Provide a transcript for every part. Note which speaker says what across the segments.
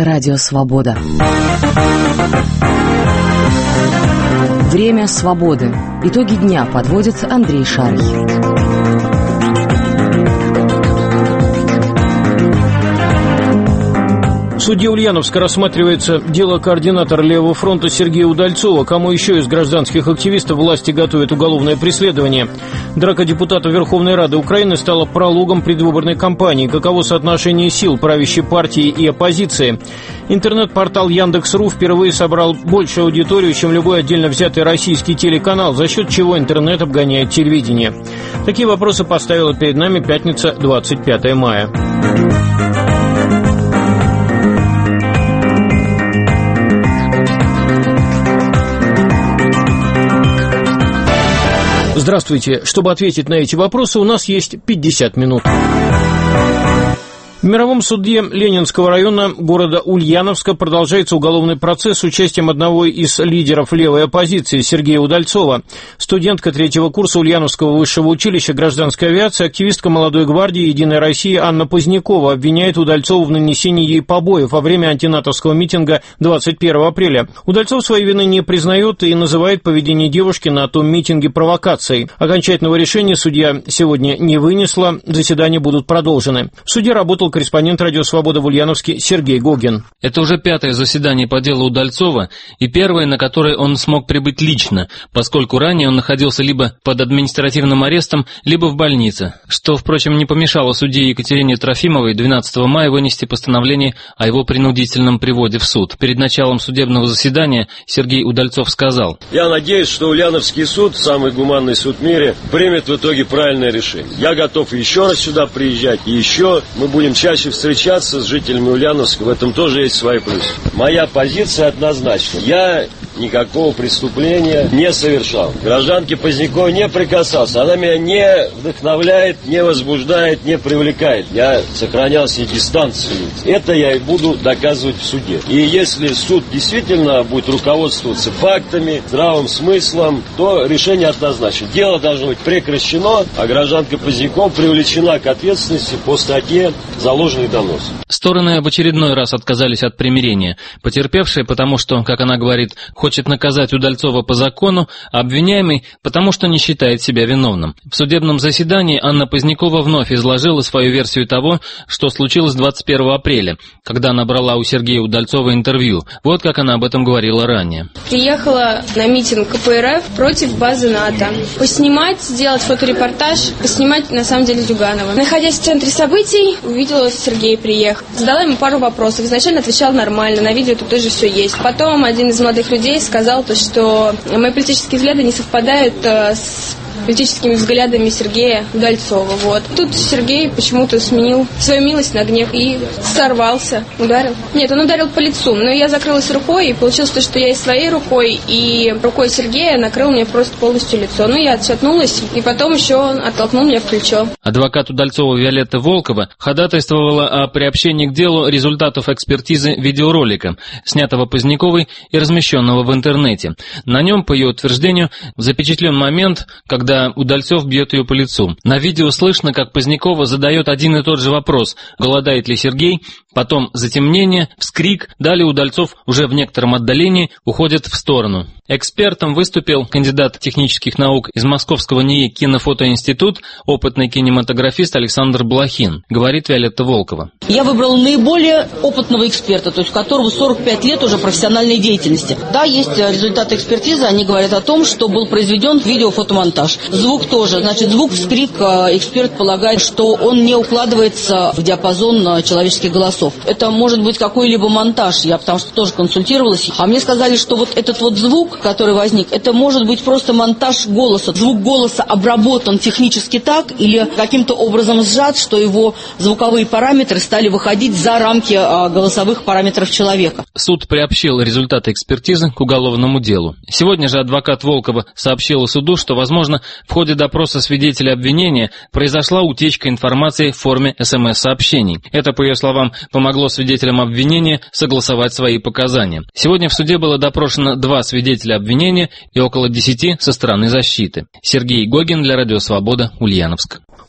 Speaker 1: Радио Свобода. Время свободы. Итоги дня подводит Андрей Шарий.
Speaker 2: В суде Ульяновска рассматривается дело координатора Левого фронта Сергея Удальцова. Кому еще из гражданских активистов власти готовят уголовное преследование? Драка депутата Верховной Рады Украины стала прологом предвыборной кампании. Каково соотношение сил правящей партии и оппозиции? Интернет-портал Яндекс.ру впервые собрал большую аудиторию, чем любой отдельно взятый российский телеканал, за счет чего интернет обгоняет телевидение. Такие вопросы поставила перед нами пятница, 25 мая. Здравствуйте. Чтобы ответить на эти вопросы, у нас есть 50 минут. В мировом суде Ленинского района города Ульяновска продолжается уголовный процесс с участием одного из лидеров левой оппозиции Сергея Удальцова. Студентка третьего курса Ульяновского высшего училища гражданской авиации, активистка Молодой гвардии «Единой России» Анна Позднякова обвиняет Удальцова в нанесении ей побоев во время антинатовского митинга 21 апреля. Удальцов своей вины не признает и называет поведение девушки на том митинге провокацией. Окончательного решения судья сегодня не вынесла, заседания будут продолжены. В суде работал корреспондент «Радио Свобода» в Ульяновске Сергей Гогин.
Speaker 3: Это уже 5-е заседание по делу Удальцова и первое, на которое он смог прибыть лично, поскольку ранее он находился либо под административным арестом, либо в больнице, что, впрочем, не помешало судье Екатерине Трофимовой 12 мая вынести постановление о его принудительном приводе в суд. Перед началом судебного заседания Сергей Удальцов сказал:
Speaker 4: «Я надеюсь, что Ульяновский суд, самый гуманный суд в мире, примет в итоге правильное решение. Я готов еще раз сюда приезжать, и еще мы будем чаще встречаться с жителями Ульяновска, в этом тоже есть свои плюсы. Моя позиция однозначна. Я никакого преступления не совершал. Гражданке Поздняковой не прикасался. Она меня не вдохновляет, не возбуждает, не привлекает. Я сохранял себе дистанцию. Это я и буду доказывать в суде. И если суд действительно будет руководствоваться фактами, здравым смыслом, то решение однозначно. Дело должно быть прекращено, а гражданка Позднякова привлечена к ответственности по статье «Заложенный донос».
Speaker 3: Стороны в очередной раз отказались от примирения. Потерпевшая, потому что, как она говорит, хочет наказать Удальцова по закону, а обвиняемый, потому что не считает себя виновным. В судебном заседании Анна Позднякова вновь изложила свою версию того, что случилось 21 апреля, когда она брала у Сергея Удальцова интервью. Вот как она об этом говорила ранее.
Speaker 5: Приехала на митинг КПРФ против базы НАТО. Поснимать, сделать фоторепортаж, поснимать, на самом деле, Зюганова. Находясь в центре событий, увидела, Сергей приехал. Задала ему пару вопросов. Изначально отвечал нормально, на видео тут тоже все есть. Потом один из молодых людей сказал, что мои политические взгляды не совпадают с политическими взглядами Сергея Удальцова. Вот. Тут Сергей почему-то сменил свою милость на гнев и сорвался, ударил. Нет, он ударил по лицу, но я закрылась рукой, и получилось то, что я и своей рукой, и рукой Сергея накрыл мне просто полностью лицо. Ну, я отшатнулась, и потом еще он оттолкнул меня в плечо.
Speaker 3: Адвокат Удальцова Виолетта Волкова ходатайствовала о приобщении к делу результатов экспертизы видеоролика, снятого Поздняковой и размещенного в интернете. На нем, по ее утверждению, запечатлен момент, когда Удальцов бьет ее по лицу. На видео слышно, как Позднякова задает один и тот же вопрос: голодает ли Сергей? Потом затемнение, вскрик, далее Удальцов уже в некотором отдалении уходит в сторону. Экспертом выступил кандидат технических наук из Московского НИИ кинофотоинститут, опытный кинематографист Александр Блохин, говорит Виолетта Волкова.
Speaker 6: Я выбрал наиболее опытного эксперта, то есть у которого 45 лет уже профессиональной деятельности. Да, есть результаты экспертизы, они говорят о том, что был произведен видеофотомонтаж. Звук тоже, значит, звук, вскрик, эксперт полагает, что он не укладывается в диапазон человеческих голосов. Это может быть какой-либо монтаж, я потому что тоже консультировалась. А мне сказали, что вот этот вот звук, который возник, это может быть просто монтаж голоса. Звук голоса обработан технически так или каким-то образом сжат, что его звуковые параметры стали выходить за рамки голосовых параметров человека.
Speaker 3: Суд приобщил результаты экспертизы к уголовному делу. Сегодня же адвокат Волкова сообщила суду, что, возможно, в ходе допроса свидетеля обвинения произошла утечка информации в форме СМС-сообщений. Это, по ее словам, помогло свидетелям обвинения согласовать свои показания. Сегодня в суде было допрошено 2 свидетеля обвинения и около 10 со стороны защиты. Сергей Гогин для Радио Свобода, Ульяновск.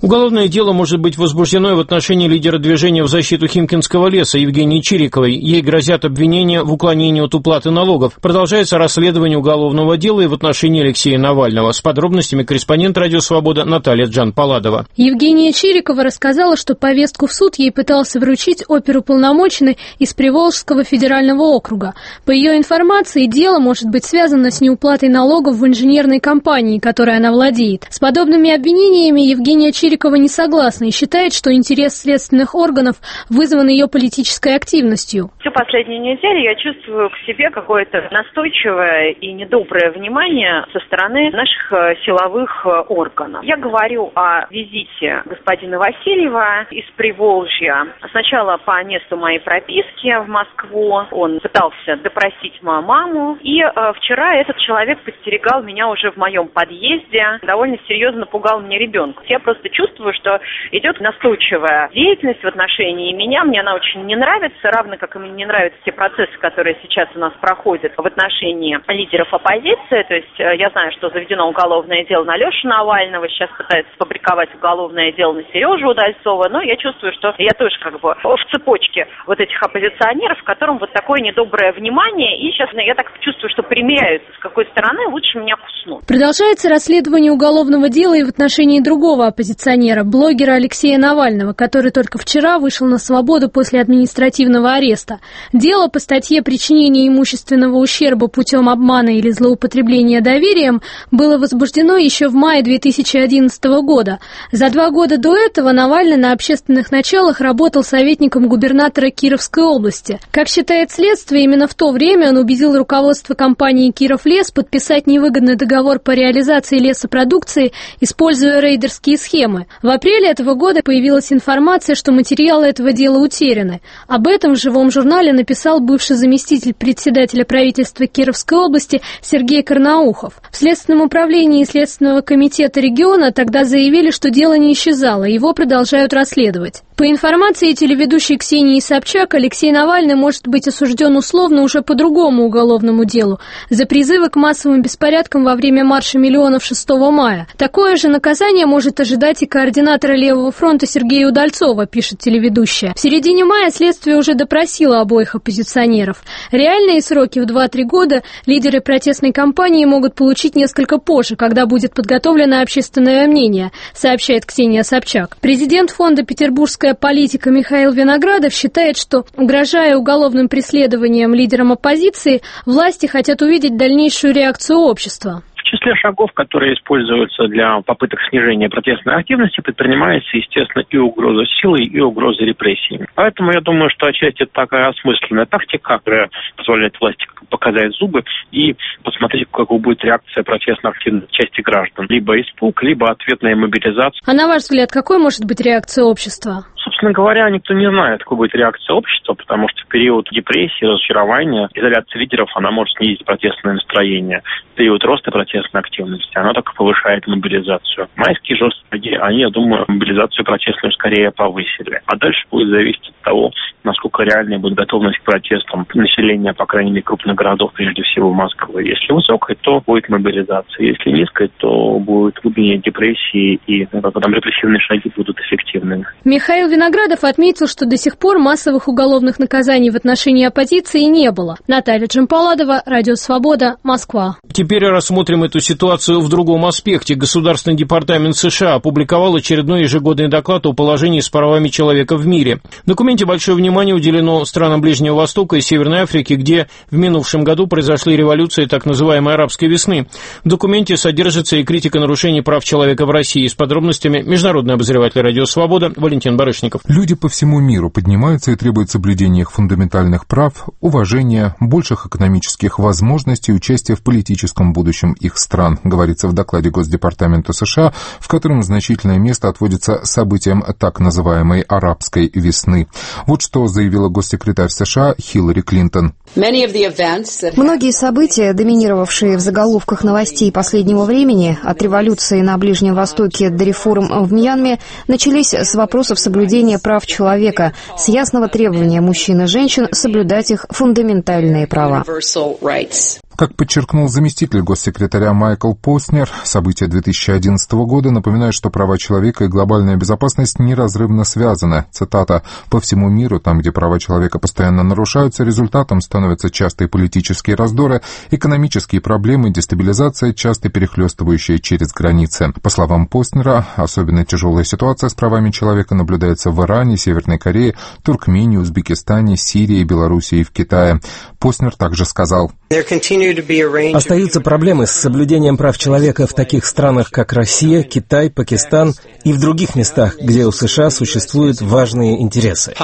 Speaker 2: Уголовное дело может быть возбуждено и в отношении лидера движения в защиту Химкинского леса Евгении Чириковой. Ей грозят обвинения в уклонении от уплаты налогов. Продолжается расследование уголовного дела и в отношении Алексея Навального. С подробностями корреспондент «Радио Свобода» Наталья Джан-Паладова.
Speaker 7: Евгения Чирикова рассказала, что повестку в суд ей пытался вручить оперуполномоченный из Приволжского федерального округа. По ее информации, дело может быть связано с неуплатой налогов в инженерной компании, которой она владеет. С подобными обвинениями Евгения Чирикова не согласна и считает, что интерес следственных органов вызван ее политической активностью.
Speaker 8: Всю последнюю неделю я чувствую к себе какое-то настойчивое и недоброе внимание со стороны наших силовых органов. Я говорю о визите господина Васильева из Приволжья. Сначала по месту моей прописки в Москву. Он пытался допросить мою маму. И вчера этот человек подстерегал меня уже в моем подъезде. Довольно серьезно пугал мне ребенка. Я просто чувствую, что идет настойчивая деятельность в отношении меня. Мне она очень не нравится, равно как и мне не нравятся те процессы, которые сейчас у нас проходят в отношении лидеров оппозиции. То есть я знаю, что заведено уголовное дело на Лешу Навального, сейчас пытаются фабриковать уголовное дело на Сережу Удальцова, но я чувствую, что я тоже как бы в цепочке вот этих оппозиционеров, которым вот такое недоброе внимание, и сейчас я так чувствую, что примеряются, с какой стороны лучше меня куснут.
Speaker 7: Продолжается расследование уголовного дела и в отношении другого оппозиционера, блогера Алексея Навального, который только вчера вышел на свободу после административного ареста. Дело по статье «Причинение имущественного ущерба путем обмана или злоупотребления доверием» было возбуждено еще в мае 2011 года. За 2 года до этого Навальный на общественных началах работал советником губернатора Кировской области. Как считает следствие, именно в то время он убедил руководство компании «Кировлес» подписать невыгодный договор по реализации лесопродукции, используя рейдерские схемы. В апреле этого года появилась информация, что материалы этого дела утеряны. Об этом в живом журнале написал бывший заместитель председателя правительства Кировской области Сергей Карнаухов. В Следственном управлении Следственного комитета региона тогда заявили, что дело не исчезало, его продолжают расследовать. По информации телеведущей Ксении Собчак, Алексей Навальный может быть осужден условно уже по другому уголовному делу за призывы к массовым беспорядкам во время марша миллионов 6 мая. Такое же наказание может ожидать и координатора Левого фронта Сергея Удальцова, пишет телеведущая. В середине мая следствие уже допросило обоих оппозиционеров. Реальные сроки в 2-3 года лидеры протестной кампании могут получить несколько позже, когда будет подготовлено общественное мнение, сообщает Ксения Собчак. Президент фонда «Петербургская политика» Михаил Виноградов считает, что, угрожая уголовным преследованием лидерам оппозиции, власти хотят увидеть дальнейшую реакцию общества.
Speaker 9: В числе шагов, которые используются для попыток снижения протестной активности, предпринимается, естественно, и угроза силой, и угроза репрессиями. Поэтому я думаю, что отчасти это такая осмысленная тактика, которая позволяет власти показать зубы и посмотреть, какой будет реакция протестно-активной части граждан. Либо испуг, либо ответная мобилизация.
Speaker 7: А на ваш взгляд, какой может быть реакция общества?
Speaker 9: Собственно говоря, никто не знает, какой будет реакция общества, потому что в период депрессии, разочарования, изоляции лидеров, она может снизить протестное настроение. В период роста протестной активности она только повышает мобилизацию. Майские жесткие шаги, они, я думаю, мобилизацию протестную скорее повысили. А дальше будет зависеть от того, насколько реальная будет готовность к протестам населения, по крайней мере, крупных городов, прежде всего Москвы. Если высокая, то будет мобилизация. Если низкая, то будет глубинение депрессии, и потом репрессивные шаги будут эффективными.
Speaker 7: Михаил Виноградов отметил, что до сих пор массовых уголовных наказаний в отношении оппозиции не было. Наталья Джан-Паладова, Радио Свобода, Москва.
Speaker 2: Теперь рассмотрим эту ситуацию в другом аспекте. Государственный департамент США опубликовал очередной ежегодный доклад о положении с правами человека в мире. В документе большое внимание уделено странам Ближнего Востока и Северной Африки, где в минувшем году произошли революции так называемой арабской весны. В документе содержится и критика нарушений прав человека в России. С подробностями международный обозреватель Радио Свобода Валентин Барышников.
Speaker 10: Люди по всему миру поднимаются и требуют соблюдения их фундаментальных прав, уважения, больших экономических возможностей и участия в политическом будущем их стран, говорится в докладе Госдепартамента США, в котором значительное место отводится событиям так называемой арабской весны. Вот что заявила госсекретарь США Хиллари Клинтон.
Speaker 11: Многие события, доминировавшие в заголовках новостей последнего времени, от революции на Ближнем Востоке до реформ в Мьянме, начались с вопросов соблюдения прав человека, с ясного требования мужчин и женщин соблюдать их фундаментальные права.
Speaker 10: Как подчеркнул заместитель госсекретаря Майкл Поснер, события 2011 года напоминают, что права человека и глобальная безопасность неразрывно связаны. Цитата: «По всему миру, там, где права человека постоянно нарушаются, результатом становятся частые политические раздоры, экономические проблемы, дестабилизация, часто перехлестывающая через границы». По словам Поснера, особенно тяжелая ситуация с правами человека наблюдается в Иране, Северной Корее, Туркмении, Узбекистане, Сирии, Белоруссии и в Китае. Поснер также сказал:
Speaker 12: остаются проблемы с соблюдением прав человека в таких странах, как Россия, Китай, Пакистан и в других местах, где у США существуют важные интересы.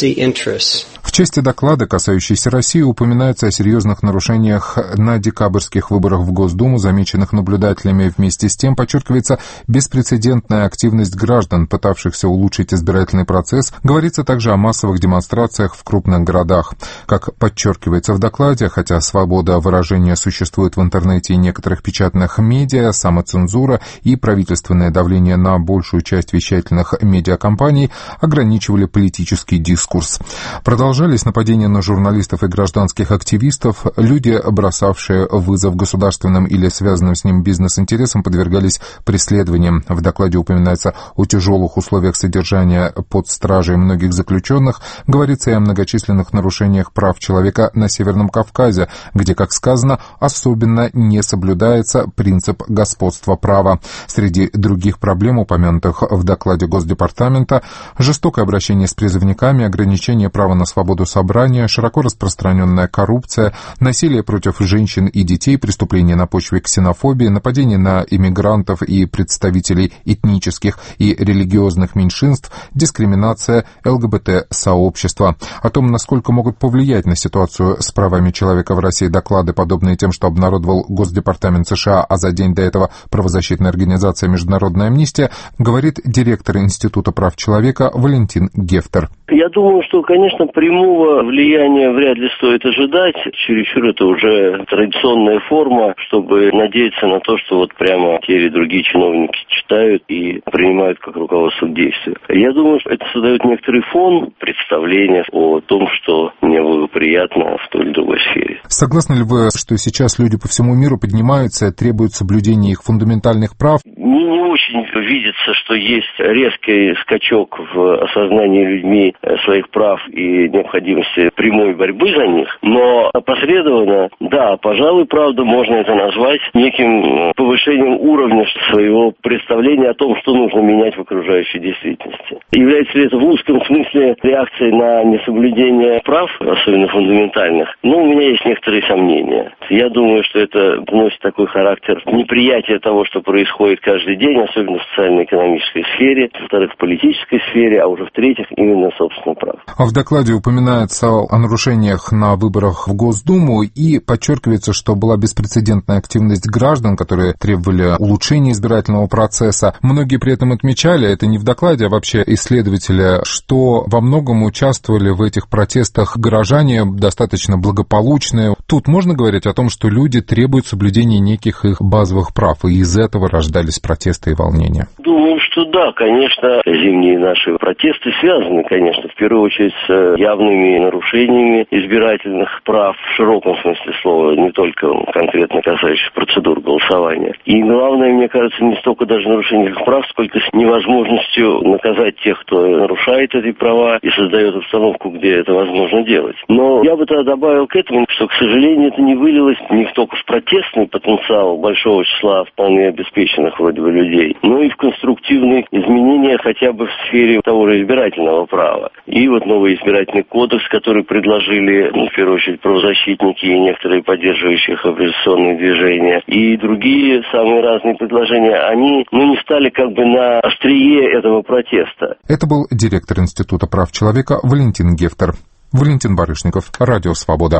Speaker 10: В части доклада, касающейся России, упоминается о серьезных нарушениях на декабрьских выборах в Госдуму, замеченных наблюдателями. Вместе с тем подчеркивается беспрецедентная активность граждан, пытавшихся улучшить избирательный процесс. Говорится также о массовых демонстрациях в крупных городах. Как подчеркивается в докладе, хотя свобода выражения существует в интернете и некоторых печатных медиа, самоцензура и правительственное давление на большую часть вещательных медиакомпаний ограничивали политический дискурс. Продолжались нападения на журналистов и гражданских активистов. Люди, бросавшие вызов государственным или связанным с ним бизнес-интересам, подвергались преследованиям. В докладе упоминается о тяжелых условиях содержания под стражей многих заключенных. Говорится и о многочисленных нарушениях прав человека на Северном Кавказе, где, как сказано, особенно не соблюдается принцип господства права. Среди других проблем, упомянутых в докладе Госдепартамента, жестокое обращение с призывниками, ограничение права на свободу собрания, широко распространенная коррупция, насилие против женщин и детей, преступления на почве ксенофобии, нападения на иммигрантов и представителей этнических и религиозных меньшинств, дискриминация ЛГБТ-сообщества. О том, насколько могут повлиять на ситуацию с правами человека в России доклады, подобные тем, что обнародовал Госдепартамент США, а за день до этого правозащитная организация «Международная амнистия», говорит директор Института прав человека Валентин Гефтер.
Speaker 13: Я думаю, что, конечно, прямого влияния вряд ли стоит ожидать. Чересчур это уже традиционная форма, чтобы надеяться на то, что вот прямо те или другие чиновники читают и принимают как руководство к действию. Я думаю, что это создает некоторый фон представления о том, что неблагоприятно в той или другой сфере.
Speaker 10: Согласны ли вы, что сейчас люди по всему миру поднимаются и требуют соблюдения их фундаментальных прав?
Speaker 13: Не очень видится, что есть резкий скачок в осознании людьми своих прав и необходимости прямой борьбы за них, но опосредованно, да, пожалуй, правда, можно это назвать неким повышением уровня своего представления о том, что нужно менять в окружающей действительности. Является ли это в узком смысле реакцией на несоблюдение прав, особенно фундаментальных? Ну, у меня есть некоторые сомнения. Я думаю, что это носит такой характер неприятия того, что происходит каждый день, особенно в социально-экономической сфере, во-вторых, в политической сфере, а уже в-третьих, именно, собственно, прав.
Speaker 10: В докладе упоминается о нарушениях на выборах в Госдуму и подчеркивается, что была беспрецедентная активность граждан, которые требовали улучшения избирательного процесса. Многие при этом отмечали, это не в докладе, а вообще исследователи, что во многом участвовали в этих протестах горожане достаточно благополучные. Тут можно говорить о том, что люди требуют соблюдения неких их базовых прав, и из этого рождались протесты и волнения.
Speaker 13: Думаю, что да, конечно, зимние наши протесты связаны, конечно, в первую очередь с явными нарушениями избирательных прав в широком смысле слова, не только конкретно касающихся процедур голосования. И главное, мне кажется, не столько даже нарушение их прав, сколько с невозможностью наказать тех, кто нарушает эти права и создает обстановку, где это возможно делать. Но я бы тогда добавил к этому, что, к сожалению, это не вылилось не только в протестный потенциал большого числа вполне обеспеченных вроде бы людей, но и в конструктивные изменения хотя бы в сфере того же избирательного права. И вот новый избирательный кодекс, который предложили, в первую очередь, правозащитники и некоторые поддерживающие оппозиционные движения, и другие самые разные предложения, они не стали как бы на острие этого протеста.
Speaker 10: Это был директор Института прав человека Валентин Гефтер. Валентин Барышников, Радио Свобода.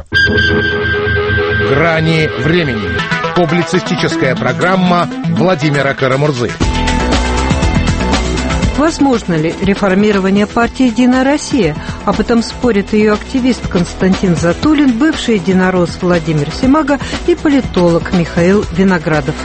Speaker 14: «Грани времени». Публицистическая программа Владимира Карамурзы.
Speaker 15: Возможно ли реформирование партии «Единая Россия»? Об этом спорит ее активист Константин Затулин, бывший единорос Владимир Семага и политолог Михаил Виноградов.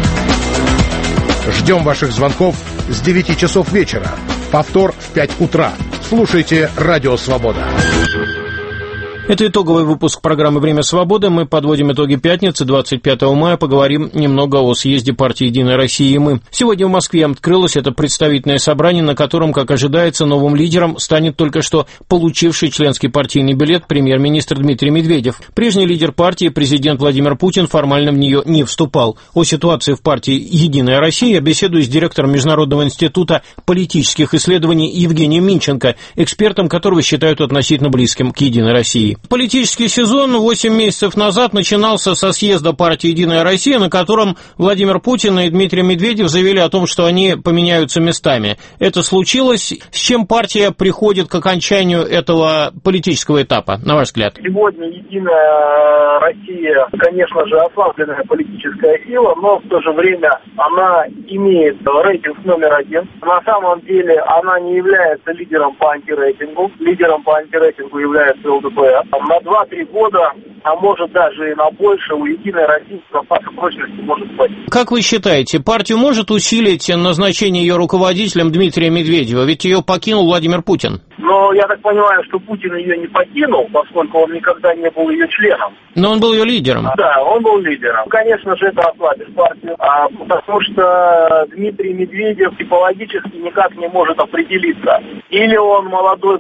Speaker 14: Ждем ваших звонков с 9 часов вечера. Повтор в 5 утра. Слушайте «Радио Свобода».
Speaker 2: Это итоговый выпуск программы «Время свободы». Мы подводим итоги пятницы, 25 мая. Поговорим немного о съезде партии «Единая Россия» и мы. Сегодня в Москве открылось это представительное собрание, на котором, как ожидается, новым лидером станет только что получивший членский партийный билет премьер-министр Дмитрий Медведев. Прежний лидер партии, президент Владимир Путин, формально в нее не вступал. О ситуации в партии «Единая Россия» я беседую с директором Международного института политических исследований Евгением Минченко, экспертом которого считают относительно близким к «Единой России». Политический сезон 8 месяцев назад начинался со съезда партии «Единая Россия», на котором Владимир Путин и Дмитрий Медведев заявили о том, что они поменяются местами. Это случилось. С чем партия приходит к окончанию этого политического этапа, на ваш взгляд?
Speaker 16: Сегодня «Единая Россия», конечно же, ослабленная политическая сила, но в то же время она имеет рейтинг номер 1. На самом деле она не является лидером по антирейтингу. Лидером по антирейтингу является ЛДПР. На 2-3 года, а может даже и на больше, у «Единой России» запаса прочности может быть.
Speaker 2: Как вы считаете, партию может усилить назначение ее руководителем Дмитрия Медведева? Ведь ее покинул Владимир Путин.
Speaker 16: Но я так понимаю, что Путин ее не покинул, поскольку он никогда не был ее членом.
Speaker 2: Но он был ее лидером.
Speaker 16: Да, он был лидером. Конечно же, это ослабит партию, потому что Дмитрий Медведев типологически никак не может определиться. Или он молодой,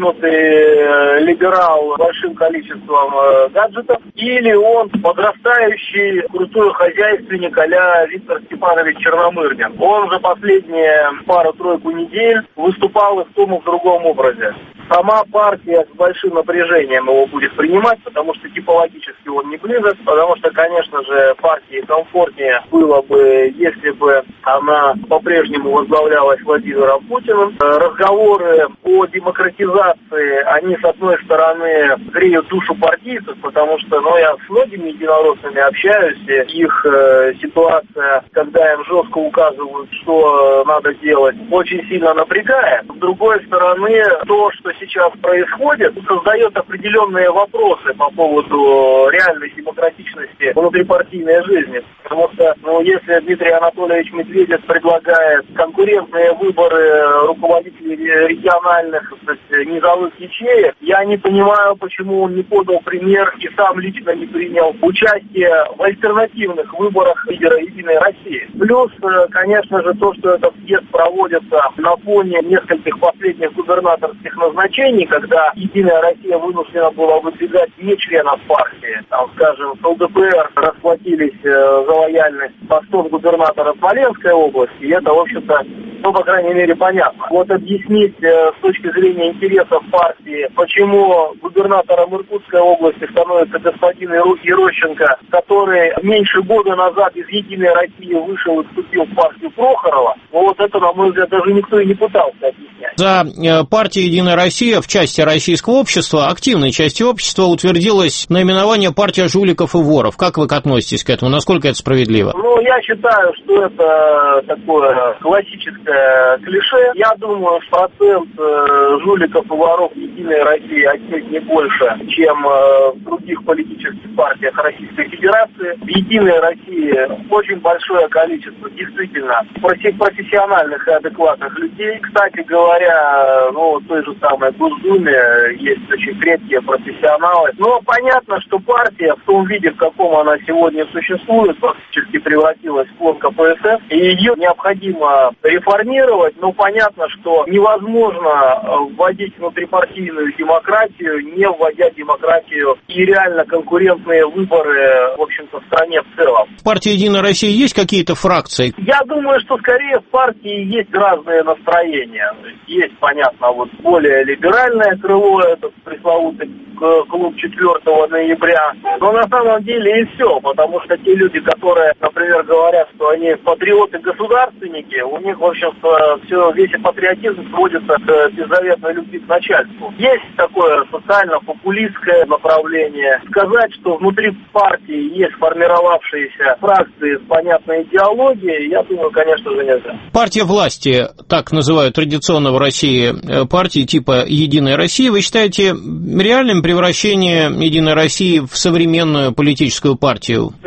Speaker 16: продвинутый либерал с большим количеством гаджетов, или он подрастающий крутой хозяйственник а-ля Виктор Степанович Черномырдин. Он за последние пару-тройку недель выступал и в том, и в другом образе. Сама партия с большим напряжением его будет принимать, потому что типологически он не близок, потому что, конечно же, партии комфортнее было бы, если бы она по-прежнему возглавлялась Владимиром Путиным. Разговоры о демократизации, они, с одной стороны, греют душу партийцев, потому что, я с многими единороссами общаюсь, и их ситуация, когда им жестко указывают, что надо делать, очень сильно напрягает. С другой стороны, то, что сейчас происходит, создает определенные вопросы по поводу реальной демократичности внутрипартийной жизни. Потому что, если Дмитрий Анатольевич Медведев предлагает конкурентные выборы руководителей региональных, низовых ячеек, я не понимаю, почему он не подал пример и сам лично не принял участие в альтернативных выборах лидера «Единой России». Плюс, конечно же, то, что этот съезд проводится на фоне нескольких последних губернаторских назначений, когда «Единая Россия» вынуждена была выдвигать не членов партии. Скажем, с ЛДПР расплатились за лояльность постом губернатора Смоленской области, и это, в общем-то, по крайней мере, понятно. Вот объяснить с точки зрения интересов партии, почему губернатором Иркутской области становится господин Ерощенко, который меньше года назад из «Единой России» вышел и вступил в партию Прохорова, это, на мой взгляд, даже никто и не пытался объяснять.
Speaker 2: За партией «Единая Россия» в части российского общества, активной части общества, утвердилось наименование «Партия жуликов и воров». Как вы относитесь к этому? Насколько это справедливо?
Speaker 16: Я считаю, что это такое классическое клише. Я думаю, что процент жуликов и воров в «Единой России» отнюдь не больше, чем в других политических партиях Российской Федерации. В «Единой России» очень большое количество действительно профессиональных и адекватных людей. Кстати говоря, в той же самой Госдуме есть очень крепкие профессионалы. Но понятно, что партия в том виде, в каком она сегодня существует, фактически превратилась в клон КПСС, и ее необходимо реформировать. Но понятно, что невозможно вводить внутрипартийную демократию, не вводя демократию и реально конкурентные выборы, в общем-то, в стране в целом.
Speaker 2: В партии «Единая Россия» есть какие-то фракции?
Speaker 16: Я думаю, что скорее в партии есть разные настроения. Есть, понятно, более либеральное крыло, этот пресловутый клуб 4 ноября. Но на самом деле и все, потому что те люди, которые, например, говорят, что они патриоты-государственники, у них, в общем-то, весь патриотизм сводится к беззаветной любви к начальству. Есть такое социально-популистское направление. Сказать, что внутри партии есть сформировавшиеся фракции с понятной идеологией, я думаю, конечно же, нельзя.
Speaker 2: Партия власти, так называют традиционно в России партии типа «Единая Россия», вы считаете реальным превращение «Единой России» в современную политическую партию?
Speaker 16: Я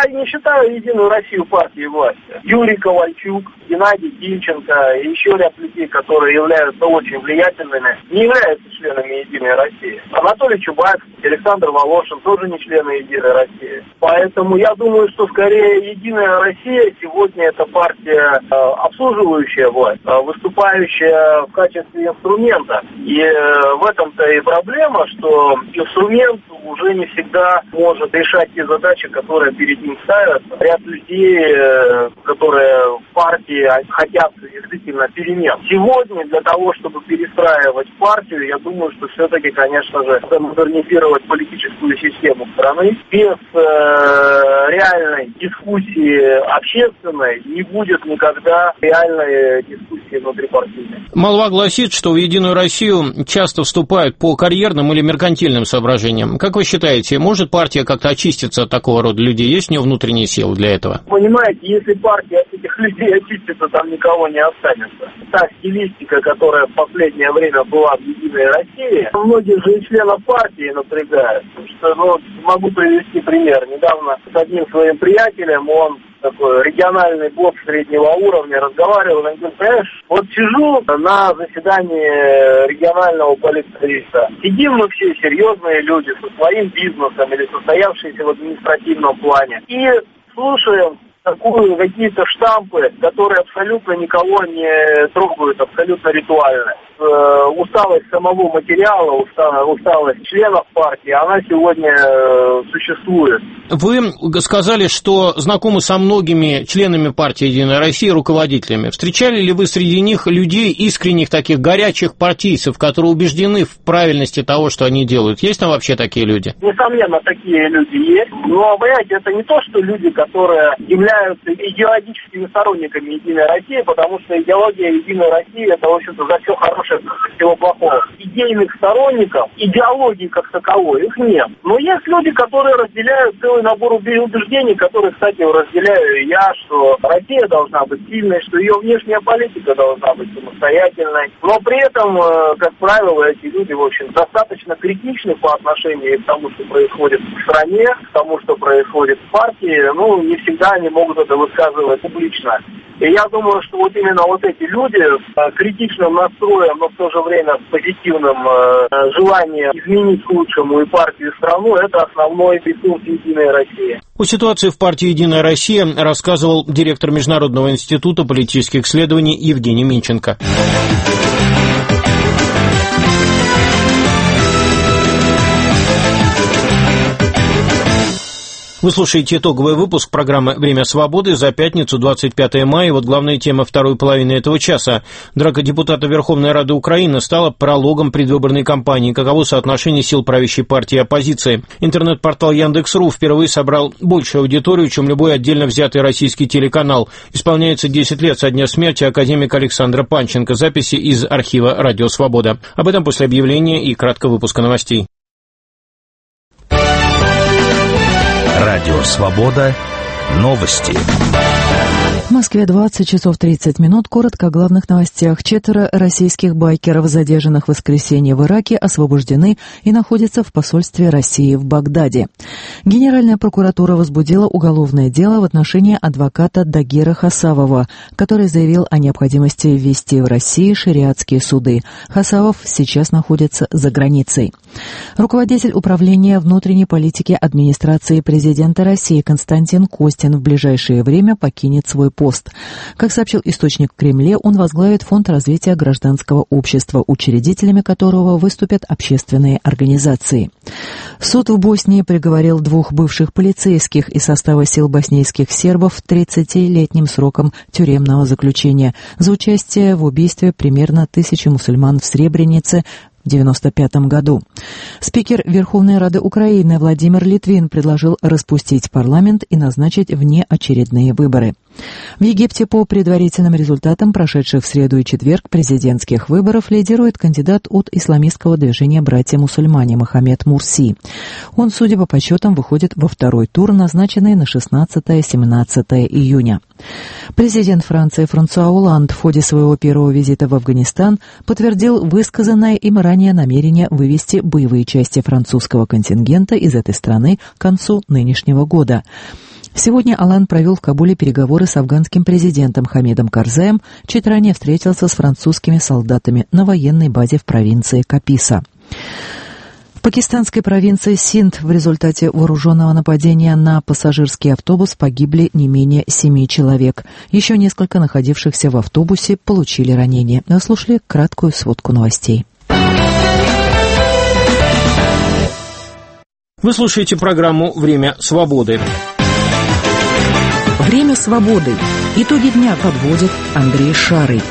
Speaker 16: Я не считаю «Единую Россию» партией власти. Юрий Ковальчук, Геннадий Тимченко и еще ряд людей, которые являются очень влиятельными, не являются членами «Единой России». Анатолий Чубайс, Александр Волошин тоже не члены «Единой России». Поэтому я думаю, что скорее «Единая Россия» сегодня это партия, обслуживающая власть, выступающая в качестве инструмента. И в этом-то и проблема, что инструмент уже не всегда может решать те задачи, которые перед ним ставят. Ряд людей, которые в партии хотят действительно перемен. Сегодня для того, чтобы перестраивать партию, я думаю, что все-таки, конечно же, надо модернизировать политическую систему страны. Без реальной дискуссии общественной не будет никогда реальной дискуссии внутрипартийной.
Speaker 2: Молва гласит, что в «Единую Россию» часто вступают по карьерным или меркантильным соображениям. Как вы считаете, может партия как-то очиститься от такого рода людей? Есть у нее внутренние силы для этого?
Speaker 16: Понимаете, если партия от этих людей очистится, там никого не останется. Та стилистика, которая в последнее время была в «Единой России», многих же членов партии напрягает. Потому что, могу привести пример. Недавно с одним своим приятелем, он такой региональный блок среднего уровня, разговаривал, он говорит: понимаешь, вот сижу на заседании регионального политсовета, сидим мы все серьезные люди со своим бизнесом или состоявшиеся в административном плане, и слушаем какие-то штампы, которые абсолютно никого не трогают, абсолютно ритуально. Усталость самого материала, усталость членов партии, она сегодня существует.
Speaker 2: Вы сказали, что знакомы со многими членами партии «Единая Россия», руководителями. Встречали ли вы среди них людей, искренних таких горячих партийцев, которые убеждены в правильности того, что они делают? Есть там вообще такие люди?
Speaker 16: Несомненно, такие люди есть. Но, понимаете, это не то, что люди, которые являются идеологическими сторонниками «Единой России», потому что идеология «Единой России» это, в общем-то, за все хорошее, за всего плохого. Идейных сторонников, идеологии как таковой, их нет. Но есть люди, которые разделяют целый набор убеждений, которые, кстати, разделяю и я, что Россия должна быть сильной, что ее внешняя политика должна быть самостоятельной. Но при этом, как правило, эти люди, в общем, достаточно критичны по отношению к тому, что происходит в стране, к тому, что происходит в партии. Ну, не всегда они могут это высказывать публично. И я думаю, что вот именно вот эти люди с критичным настроем, но в то же время с позитивным желанием изменить к лучшему и партию, и страну, это основной ресурс «Единой России».
Speaker 2: О ситуации в партии «Единая Россия» рассказывал директор Международного института политических исследований Евгений Минченко. Вы слушаете итоговый выпуск программы «Время свободы» за пятницу, 25 мая. Вот главная тема второй половины этого часа. Драка депутата Верховной Рады Украины стала прологом предвыборной кампании. Каково соотношение сил правящей партии и оппозиции? Интернет-портал Яндекс.ру впервые собрал большую аудиторию, чем любой отдельно взятый российский телеканал. Исполняется 10 лет со дня смерти академика Александра Панченко. Записи из архива «Радио Свобода». Об этом после объявления и краткого выпуска новостей.
Speaker 17: Радио «Свобода». Новости.
Speaker 18: В Москве 20 часов 30 минут. Коротко о главных новостях. 4 российских байкеров, задержанных в воскресенье в Ираке, освобождены и находятся в посольстве России в Багдаде. Генеральная прокуратура возбудила уголовное дело в отношении адвоката Дагира Хасавова, который заявил о необходимости ввести в России шариатские суды. Хасавов сейчас находится за границей. Руководитель управления внутренней политики администрации президента России Константин Костин в ближайшее время покинет свой пост. Как сообщил источник в Кремле, он возглавит Фонд развития гражданского общества, учредителями которого выступят общественные организации. Суд в Боснии приговорил 2 бывших полицейских из состава сил боснийских сербов 30-летним сроком тюремного заключения за участие в убийстве примерно 1000 мусульман в Сребренице в 1995 году. Спикер Верховной Рады Украины Владимир Литвин предложил распустить парламент и назначить внеочередные выборы. В Египте по предварительным результатам прошедших в среду и четверг президентских выборов лидирует кандидат от исламистского движения «Братья-мусульмане» Мохаммед Мурси. Он, судя по подсчетам, выходит во второй тур, назначенный на 16-17 июня. Президент Франции Франсуа Олланд в ходе своего первого визита в Афганистан подтвердил высказанное им ранее намерение вывести боевые части французского контингента из этой страны к концу нынешнего года. Сегодня Алан провел в Кабуле переговоры с афганским президентом Хамидом Карзаем, чуть ранее встретился с французскими солдатами на военной базе в провинции Каписа. В пакистанской провинции Синд в результате вооруженного нападения на пассажирский автобус погибли не менее 7 человек. Еще несколько находившихся в автобусе получили ранения. Слушали краткую сводку новостей.
Speaker 2: Вы слушаете программу «Время свободы».
Speaker 18: Время свободы. Итоги дня подводит Андрей Шарый.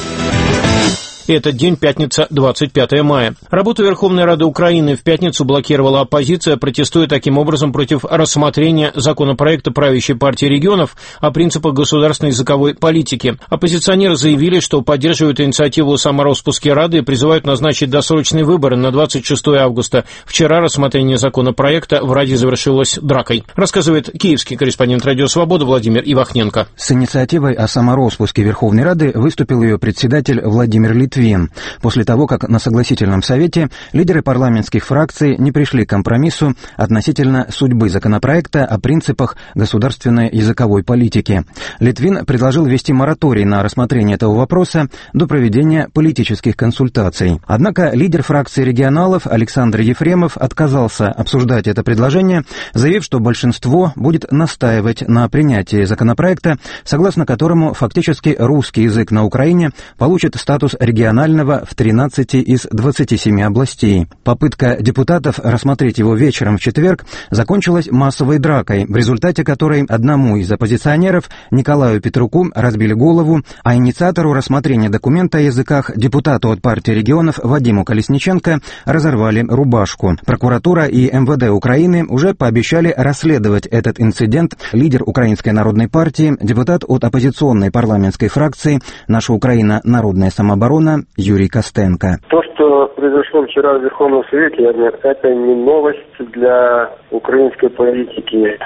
Speaker 2: Этот день, пятница, 25 мая. Работу Верховной Рады Украины в пятницу блокировала оппозиция, протестуя таким образом против рассмотрения законопроекта правящей партии регионов о принципах государственной языковой политики. Оппозиционеры заявили, что поддерживают инициативу о самороспуске Рады и призывают назначить досрочные выборы на 26 августа. Вчера рассмотрение законопроекта в Раде завершилось дракой. Рассказывает киевский корреспондент «Радио Свобода» Владимир Ивахненко.
Speaker 19: С инициативой о самороспуске Верховной Рады выступил ее председатель Владимир Литвин. После того, как на согласительном совете лидеры парламентских фракций не пришли к компромиссу относительно судьбы законопроекта о принципах государственной языковой политики. Литвин предложил ввести мораторий на рассмотрение этого вопроса до проведения политических консультаций. Однако лидер фракции регионалов Александр Ефремов отказался обсуждать это предложение, заявив, что большинство будет настаивать на принятии законопроекта, согласно которому фактически русский язык на Украине получит статус регионального в 13 из 27 областей. Попытка депутатов рассмотреть его вечером в четверг закончилась массовой дракой, в результате которой одному из оппозиционеров, Николаю Петруку, разбили голову, а инициатору рассмотрения документа о языках, депутату от партии регионов Вадиму Колесниченко, разорвали рубашку. Прокуратура и МВД Украины уже пообещали расследовать этот инцидент. Лидер Украинской народной партии, депутат от оппозиционной парламентской фракции «Наша Украина. Народная самооборона» Юрий Костенко.
Speaker 20: То, что произошло вчера в Верховном Совете, это не новость для украинской политики.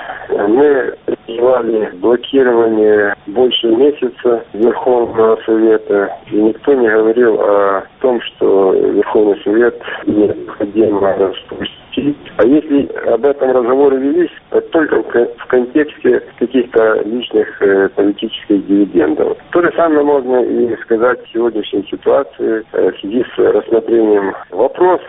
Speaker 20: Мы принимали блокирование больше месяца Верховного Совета, и никто не говорил о том, что Верховный Совет необходимо распустить. А если об этом разговоры велись, то только в контексте каких-то личных политических дивидендов. То же самое можно и сказать в сегодняшней ситуации в связи с рассмотрением. Вопрос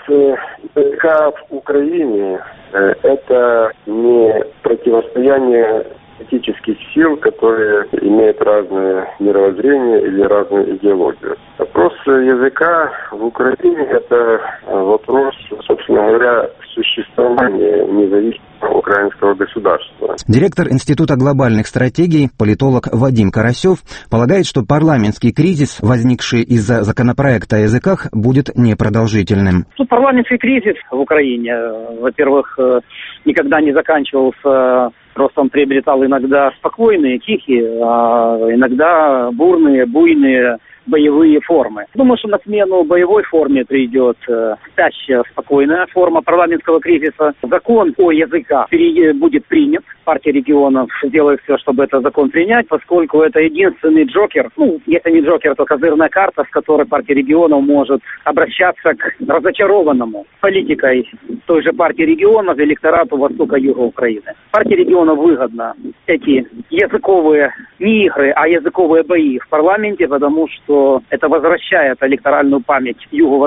Speaker 20: языка в Украине – это не противостояние политических сил, которые имеют разное мировоззрение или разную идеологию. Вопрос языка в Украине – это вопрос, собственно говоря, существования независимого украинского государства.
Speaker 19: Директор Института глобальных стратегий, политолог Вадим Карасев, полагает, что парламентский кризис, возникший из-за законопроекта о языках, будет непродолжительным.
Speaker 21: Парламентский кризис в Украине, во-первых, никогда не заканчивался. Просто он приобретал иногда спокойные, тихие, а иногда бурные, буйные боевые формы. Думаю, что на смену боевой форме придет спящая, спокойная форма парламентского кризиса. Закон о языках будет принят. Партия регионов делает все, чтобы этот закон принять, поскольку это единственный джокер, если не джокер, то козырная карта, с которой партия регионов может обращаться к разочарованному политикой той же партии регионов, электорату Востока и Юга Украины. Партии регионов выгодно эти языковые не игры, а языковые бои в парламенте, потому что это возвращает электоральную память югу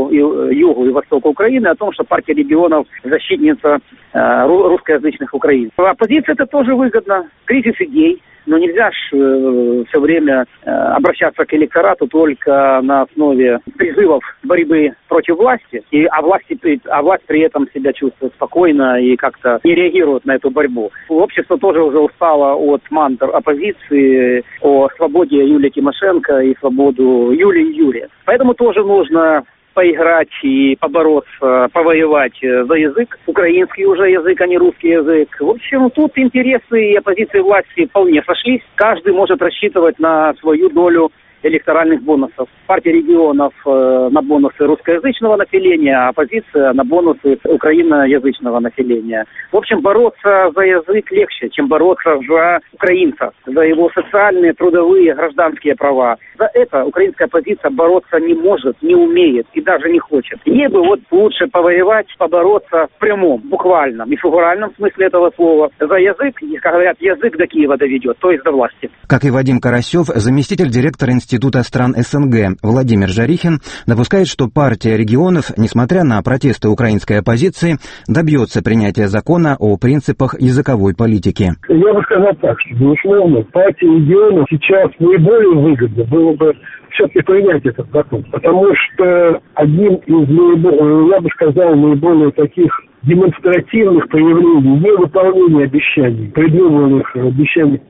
Speaker 21: и востоку Украины о том, что партия регионов защитница русскоязычных украинцев. Оппозиции это тоже выгодно. Кризис идей. Но нельзя все время обращаться к электорату только на основе призывов борьбы против власти, а власть при этом себя чувствует спокойно и как-то не реагирует на эту борьбу. Общество тоже уже устало от мантр оппозиции о свободе Юлии Тимошенко и свободу Юлии и Юрия. Поэтому тоже нужно поиграть и побороться, повоевать за язык. Украинский уже язык, а не русский язык. В общем, тут интересы и оппозиции власти вполне сошлись. Каждый может рассчитывать на свою долю электоральных бонусов. Партия регионов на бонусы русскоязычного населения, а оппозиция на бонусы украиноязычного населения. В общем, бороться за язык легче, чем бороться за украинца, за его социальные, трудовые, гражданские права. За это украинская оппозиция бороться не может, не умеет и даже не хочет. Ей бы вот лучше повоевать, побороться в прямом, буквальном и фигуральном смысле этого слова за язык, как говорят, язык до Киева доведет, то есть до власти.
Speaker 19: Как и Вадим Карасев, заместитель директора Института стран СНГ Владимир Жарихин допускает, что партия регионов, несмотря на протесты украинской оппозиции, добьется принятия закона о принципах языковой политики.
Speaker 1: Я бы сказал так, что, безусловно, партии регионов сейчас наиболее выгодно было бы все-таки принять этот закон, потому что одним из наиболее таких демонстративных проявлений невыполнения обещаний, придуманных обещаний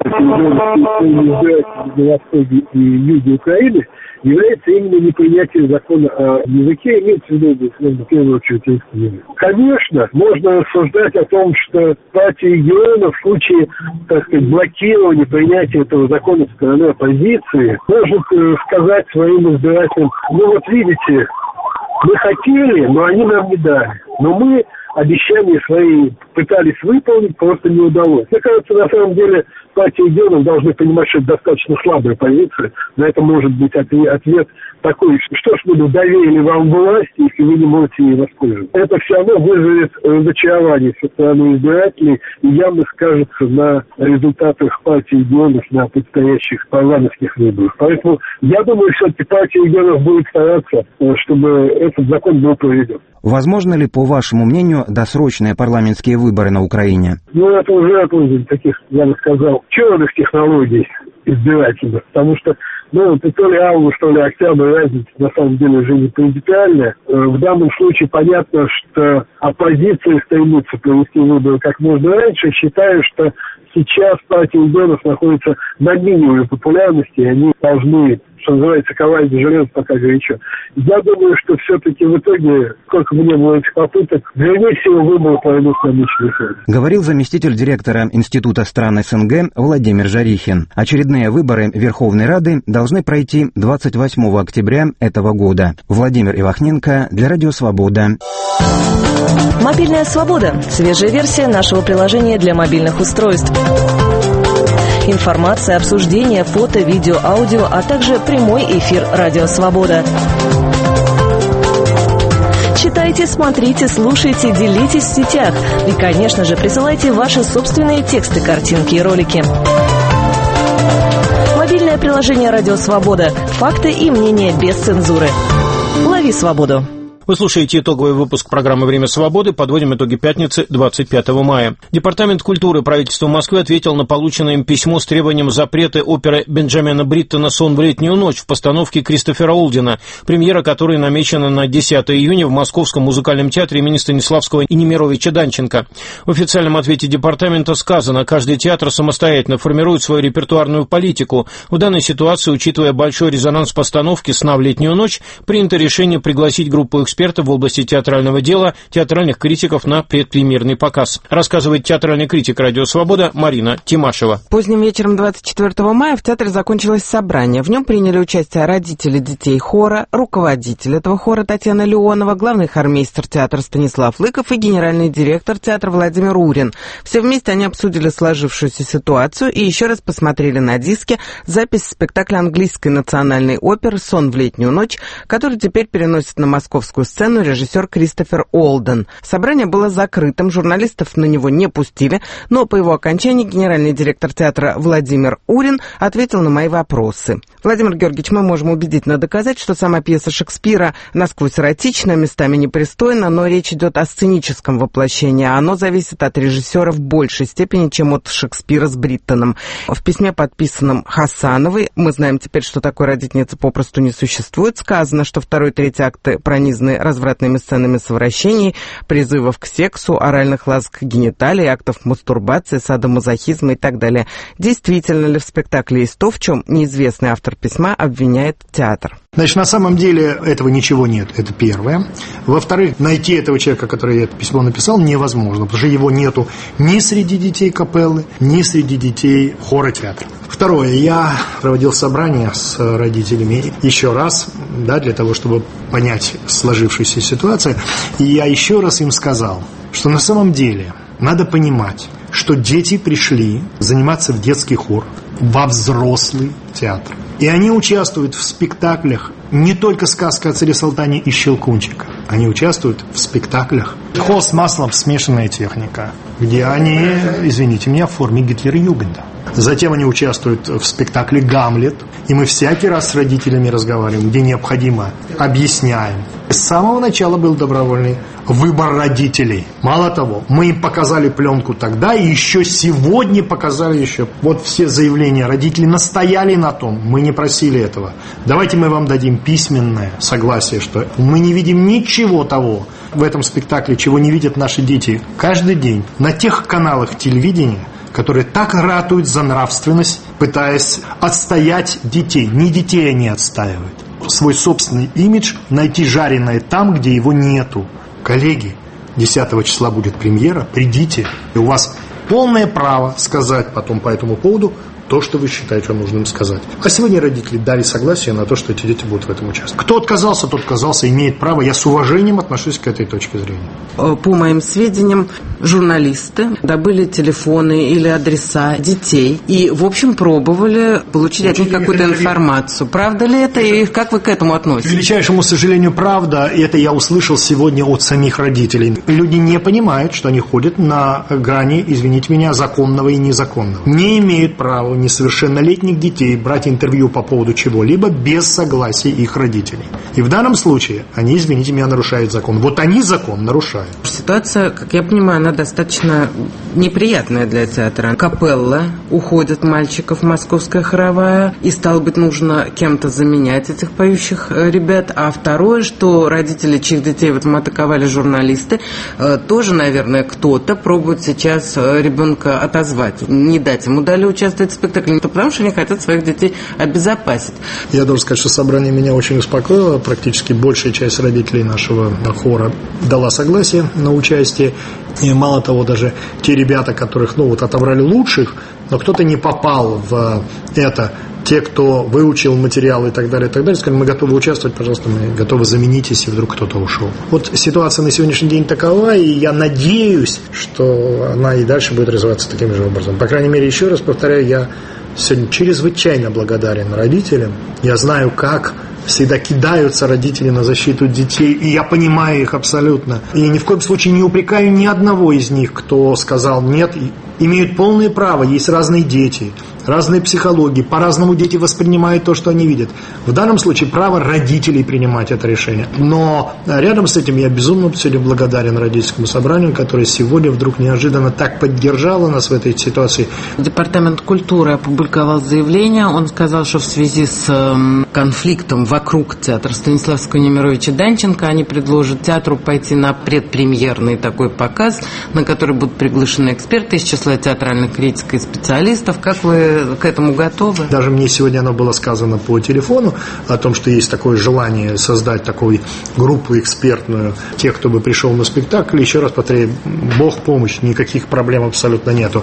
Speaker 1: на востоке и юге Украины, является именно непринятие закона о языке, имеется в виду, в первую очередь, русский язык. Конечно, можно рассуждать о том, что партия регионов в случае, так сказать, блокирования принятия этого закона со стороны оппозиции может сказать своим избирателям: ну вот видите, мы хотели, но они нам не дали. Но мы обещания свои пытались выполнить, просто не удалось. Мне кажется, на самом деле, партии регионов должны понимать, что это достаточно слабая позиция. На это может быть ответ такой: что ж мы доверили вам власть, если вы не можете ей воспользоваться. Это все равно вызовет разочарование со стороны избирателей и явно скажется на результатах партии регионов на предстоящих парламентских выборах. Поэтому я думаю, все-таки партия регионов будет стараться, чтобы этот закон был проведен.
Speaker 19: Возможно ли, по вашему мнению, досрочные парламентские выборы на Украине?
Speaker 1: Ну, это уже таких, я бы сказал, черных технологий избирательных, потому что, то ли август, то ли октябрь, разница на самом деле уже не принципиальная. В данном случае понятно, что оппозиция стремится провести выборы как можно раньше. Считаю, что сейчас партия регионов находится на минимуме популярности, и они должны, что называется, ковать железо пока горячо. Я думаю, что все-таки в итоге, сколько бы ни было этих попыток, вернее всего, выборы пройдут на личный фронт.
Speaker 19: Говорил заместитель директора Института стран СНГ Владимир Жарихин. Очередные выборы Верховной Рады должны пройти 28 октября этого года. Владимир Ивахненко для Радио Свобода.
Speaker 22: Мобильная свобода. Свежая версия нашего приложения для мобильных устройств. Информация, обсуждение, фото, видео, аудио, а также прямой эфир «Радио Свобода». Читайте, смотрите, слушайте, делитесь в сетях. И, конечно же, присылайте ваши собственные тексты, картинки и ролики. Мобильное приложение «Радио Свобода». Факты и мнения без цензуры. Лови свободу.
Speaker 2: Вы слушаете итоговый выпуск программы «Время свободы». Подводим итоги пятницы, 25 мая. Департамент культуры правительства Москвы ответил на полученное им письмо с требованием запрета оперы Бенджамина Бриттона «Сон в летнюю ночь» в постановке Кристофера Олдена, премьера которой намечена на 10 июня в Московском музыкальном театре имени Станиславского и Немировича Данченко. В официальном ответе департамента сказано: каждый театр самостоятельно формирует свою репертуарную политику. В данной ситуации, учитывая большой резонанс постановки «Сна в летнюю ночь», принято решение пригласить группу экспертов в области театрального дела, театральных критиков на предпремьерный показ. Рассказывает театральный критик «Радио Свобода» Марина Тимашева.
Speaker 23: Поздним вечером 24 мая в театре закончилось собрание. В нем приняли участие родители детей хора, руководитель этого хора Татьяна Леонова, главный хормейстер театра Станислав Лыков и генеральный директор театра Владимир Урин. Все вместе они обсудили сложившуюся ситуацию и еще раз посмотрели на диске запись спектакля английской национальной оперы «Сон в летнюю ночь», который теперь переносит на московскую сцену режиссер Кристофер Олден. Собрание было закрытым, журналистов на него не пустили, но по его окончании генеральный директор театра Владимир Урин ответил на мои вопросы. Владимир Георгиевич, мы можем убедительно доказать, что сама пьеса Шекспира насквозь эротична, местами непристойна, но речь идет о сценическом воплощении, а оно зависит от режиссера в большей степени, чем от Шекспира с Бриттоном. В письме, подписанном Хасановой, мы знаем теперь, что такой родительницы попросту не существует, сказано, что второй и третий акты пронизаны развратными сценами совращений, призывов к сексу, оральных ласк гениталий, актов мастурбации, садомазохизма и так далее. Действительно ли в спектакле есть то, в чем неизвестный автор письма обвиняет театр?
Speaker 24: Значит, на самом деле этого ничего нет, это первое. Во-вторых, найти этого человека, который это письмо написал, невозможно, потому что его нету ни среди детей капеллы, ни среди детей хора театра. Второе. Я проводил собрание с родителями еще раз, для того, чтобы понять сложившуюся ситуацию. И я еще раз им сказал, что на самом деле надо понимать, что дети пришли заниматься в детский хор, во взрослый театр. И они участвуют в спектаклях не только «Сказка о царе Салтане» и «Щелкунчика». Они участвуют в спектаклях «Холст маслом. Смешанная техника», где они, извините меня, в форме Гитлер-Югенда. Затем они участвуют в спектакле «Гамлет». И мы всякий раз с родителями разговариваем, где необходимо, объясняем. С самого начала был добровольный выбор родителей. Мало того, мы им показали пленку тогда, и еще сегодня показали еще. Вот все заявления. Родители настояли на том, мы не просили этого. Давайте мы вам дадим письменное согласие, что мы не видим ничего того в этом спектакле, чего не видят наши дети каждый день на тех каналах телевидения, которые так ратуют за нравственность, пытаясь отстоять детей. Не детей они отстаивают. Свой собственный имидж найти жареное там, где его нету. Коллеги, 10 числа будет премьера, придите, и у вас полное право сказать потом по этому поводу то, что вы считаете нужным сказать. А сегодня родители дали согласие на то, что эти дети будут в этом участвовать. Кто отказался, тот отказался, имеет право. Я с уважением отношусь к этой точке зрения.
Speaker 23: По моим сведениям, журналисты добыли телефоны или адреса детей и, в общем, пробовали получить от них какую-то информацию. Правда ли это и как вы к этому относитесь?
Speaker 24: К величайшему сожалению, правда. И это я услышал сегодня от самих родителей. Люди не понимают, что они ходят на грани, извините меня, законного и незаконного. Не имеют права несовершеннолетних детей брать интервью по поводу чего-либо без согласия их родителей. И в данном случае они, извините меня, нарушают закон. Вот они закон нарушают.
Speaker 23: Ситуация, как я понимаю, она достаточно неприятная для театра. Капелла, уходят мальчиков, Московская хоровая, и, стало быть, нужно кем-то заменять этих поющих ребят. А второе, что родители, чьих детей в этом атаковали журналисты, тоже, наверное, кто-то пробует сейчас ребенка отозвать, не дать ему далее участвовать в спектакле, потому что они хотят своих детей обезопасить.
Speaker 24: Я должен сказать, что собрание меня очень успокоило. Практически большая часть родителей нашего хора дала согласие на участие. И мало того, даже те ребята, которых отобрали лучших, но кто-то не попал в это, те, кто выучил материал и так далее, сказали, мы готовы участвовать, пожалуйста, мы готовы заменить, если вдруг кто-то ушел. Вот ситуация на сегодняшний день такова, и я надеюсь, что она и дальше будет развиваться таким же образом. По крайней мере, еще раз повторяю, я сегодня чрезвычайно благодарен родителям. Я знаю, как всегда кидаются родители на защиту детей, и я понимаю их абсолютно. И ни в коем случае не упрекаю ни одного из них, кто сказал нет. Имеют полное право, есть разные дети, разные психологии, по-разному дети воспринимают то, что они видят. В данном случае право родителей принимать это решение. Но рядом с этим я безумно сегодня благодарен родительскому собранию, которое сегодня вдруг неожиданно так поддержало нас в этой ситуации.
Speaker 23: Департамент культуры опубликовал заявление. Он сказал, что в связи с конфликтом вокруг театра Станиславского Немировича Данченко они предложат театру пойти на предпремьерный такой показ, на который будут приглашены эксперты из числа театральных критиков и специалистов. Как вы к этому готовы?
Speaker 24: Даже мне сегодня оно было сказано по телефону о том, что есть такое желание создать такую группу экспертную, тех, кто бы пришел на спектакль. Еще раз повторяю, Бог помощь, никаких проблем абсолютно нету.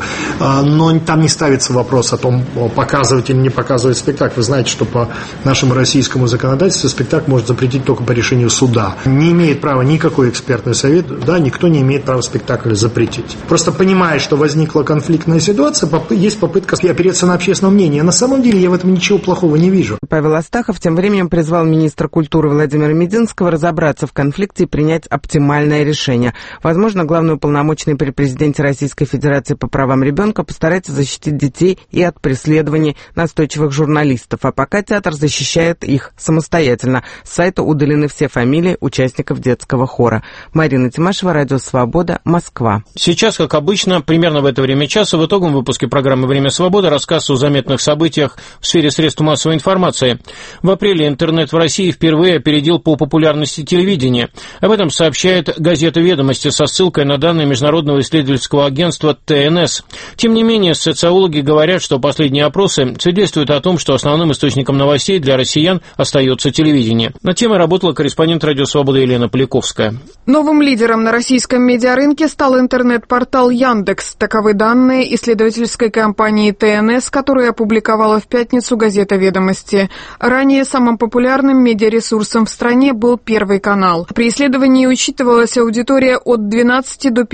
Speaker 24: Но там не ставится вопрос о том, показывать или не показывать спектакль. Вы знаете, что по нашему российскому законодательству спектакль может запретить только по решению суда. Не имеет права никакой экспертный совет, никто не имеет права спектакль запретить. Просто понимая, что возникла конфликтная ситуация, есть попытка опереться на общественное мнение. На самом деле я в этом ничего плохого не вижу.
Speaker 23: Павел Астахов тем временем призвал министра культуры Владимира Мединского разобраться в конфликте и принять оптимальное решение. Возможно, главный уполномоченный при президенте Российской Федерации по правам ребенка постарается защитить детей и от преследований настойчивых журналистов. А пока театр защищает их самостоятельно. С сайта удалены все фамилии участников детского хора. Марина Тимашева, Радио Свобода, Москва.
Speaker 2: Сейчас, как обычно, примерно в это время часа в итоговом выпуске программы «Время свободы» рассказ о заметных событиях в сфере средств массовой информации. В апреле интернет в России впервые опередил по популярности телевидение. Об этом сообщает газета «Ведомости» со ссылкой на данные Международного исследовательского агентства ТНС. Тем не менее, социологи говорят, что последние опросы свидетельствуют о том, что основным источником новостей для для россиян остается телевидение. Над темой работала корреспондент «Радио Свобода» Елена Поляковская.
Speaker 3: Новым лидером на российском медиарынке стал интернет-портал Яндекс. Таковы данные исследовательской компании ТНС, которую опубликовала в пятницу газета «Ведомости». Ранее самым популярным медиаресурсом в стране был Первый канал. При исследовании учитывалась аудитория от 12 до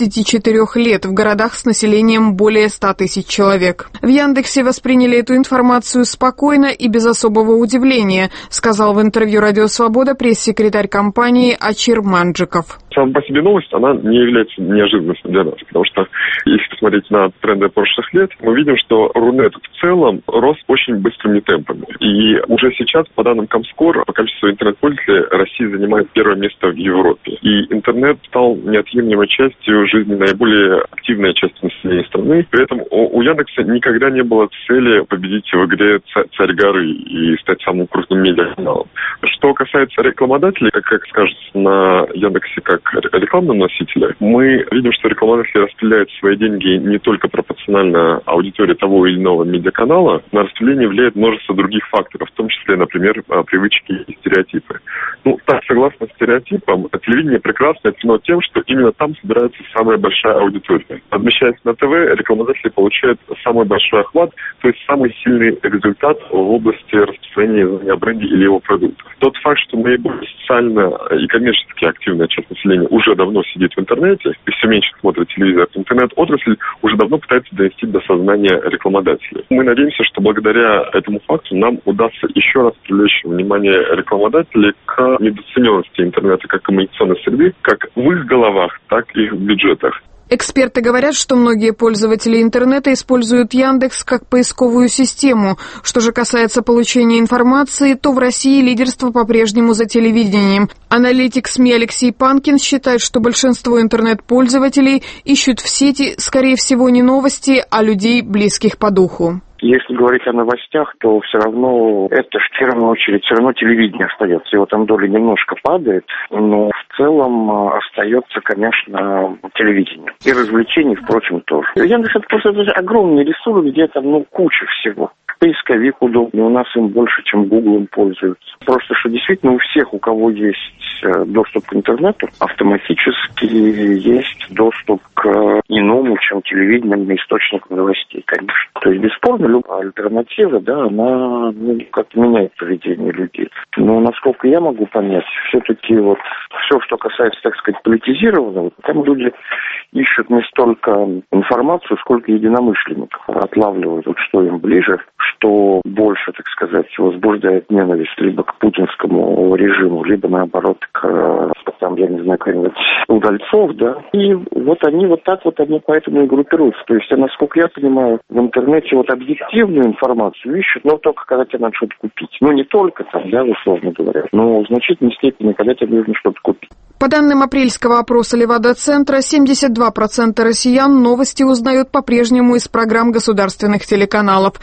Speaker 3: 54 лет в городах с населением более 100 тысяч человек. В Яндексе восприняли эту информацию спокойно и без особого удивления, сказал в интервью «Радио Свобода» пресс-секретарь компании Ачир Манджиков.
Speaker 4: Сама по себе новость, она не является неожиданностью для нас, потому что если посмотреть на тренды прошлых лет, мы видим, что Рунет в целом рос очень быстрыми темпами. И уже сейчас, по данным Комскор, по количеству интернет-пользователей Россия занимает первое место в Европе. И интернет стал неотъемлемой частью жизни наиболее активной части населения страны. При этом у Яндекса никогда не было цели победить в игре «Царь горы» и стать самым крупным медиаканалом. Что касается рекламодателей, как скажется на Яндексе как рекламном носителе, мы видим, что рекламодатели распределяют свои деньги не только пропорционально аудитории того или иного медиаканала, на распределение влияет множество других факторов, в том числе, например, привычки и стереотипы. Так, согласно стереотипам, телевидение прекрасно оценено тем, что именно там собирается самая большая аудитория. Размещаясь на ТВ, рекламодатели получают самый большой охват, то есть самый сильный результат в области распространения знания о бренде или его продуктах. Тот факт, что наиболее социально и коммерчески активная часть населения уже давно сидит в интернете и все меньше смотрит телевизор, интернет-отрасль уже давно пытается донести до сознания рекламодателей. Мы надеемся, что благодаря этому факту нам удастся еще раз привлечь внимание рекламодателей к недооцененности интернета как коммуникационной среды, как в их головах, так и в бюджетах.
Speaker 3: Эксперты говорят, что многие пользователи интернета используют Яндекс как поисковую систему. Что же касается получения информации, то в России лидерство по-прежнему за телевидением. Аналитик СМИ Алексей Панкин считает, что большинство интернет-пользователей ищут в сети, скорее всего, не новости, а людей, близких по духу.
Speaker 5: Если говорить о новостях, то все равно это в первую очередь все равно телевидение остается. Его там доля немножко падает, но в целом остается, конечно, телевидение. И развлечений, впрочем, тоже. Яндекс это просто огромный ресурс, где там куча всего. Поисковик удобный, у нас им больше, чем Google пользуются. Просто что действительно у всех, у кого есть доступ к интернету, автоматически есть доступ к иному, чем телевидению, источнику новостей, конечно. То есть, бесспорно, любая альтернатива, да, она как-то меняет поведение людей. Но, насколько я могу понять, все-таки все, что касается, так сказать, политизированного, там люди ищут не столько информацию, сколько единомышленников. Отлавливают, что им ближе, что больше, так сказать, возбуждает ненависть либо к путинскому режиму, либо, наоборот, к, я не знаю, каким-нибудь удальцов, да. И они они поэтому и группируются. То есть, насколько я понимаю, в интернете объективную информацию ищут, но только когда тебе надо что-то купить. Не только там, да, условно говоря, но в значительной степени, когда тебе нужно что-то купить.
Speaker 3: По данным апрельского опроса Левада-центра, 72% россиян новости узнают по-прежнему из программ государственных телеканалов,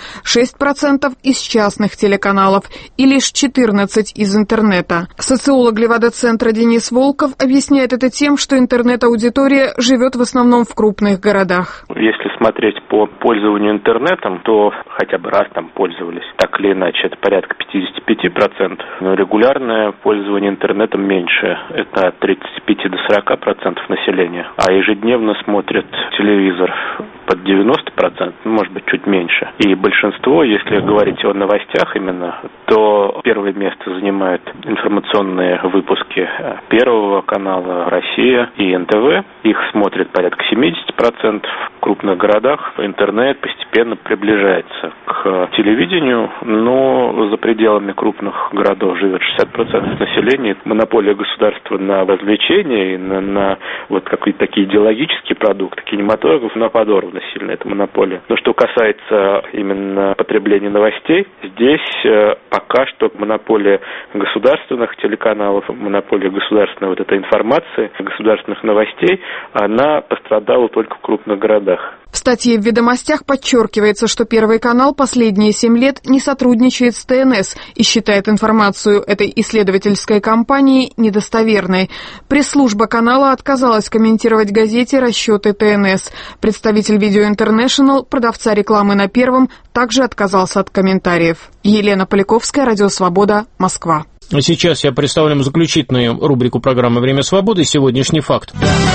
Speaker 3: 6% из частных телеканалов и лишь 14% из интернета. Социолог Левада-центра Денис Волков объясняет это тем, что интернет-аудитория живет в основном в крупных городах.
Speaker 6: Если смотреть по пользованию интернетом, то хотя бы раз там пользовались, так или иначе, это порядка 55%, но регулярное пользование интернетом меньше, это от 35 до 40% населения, а ежедневно смотрят телевизор под 90%, может быть, чуть меньше. И большинство, если говорить о новостях именно, то первое место занимают информационные выпуски Первого канала, Россия и НТВ. Их смотрят порядка 70%. В крупных городах интернет постепенно приближается к телевидению, но за пределами крупных городов живет 60% населения. Монополия государства на развлечения и на какие-то такие идеологические продукты, кинематограф, она подорвана сильно, эта монополия. Но что касается именно потребления новостей, здесь пока что монополия государственных телеканалов, монополия государственной этой информации, государственных новостей, она пострадала только в крупных городах. городах.
Speaker 3: В статье в «Ведомостях» подчеркивается, что Первый канал последние 7 лет не сотрудничает с ТНС и считает информацию этой исследовательской компании недостоверной. Пресс-служба канала отказалась комментировать газете расчеты ТНС. Представитель Video International, продавца рекламы на Первом, также отказался от комментариев. Елена Поляковская, Радио Свобода, Москва.
Speaker 2: Сейчас я представлю вам заключительную рубрику программы «Время свободы». Сегодняшний факт.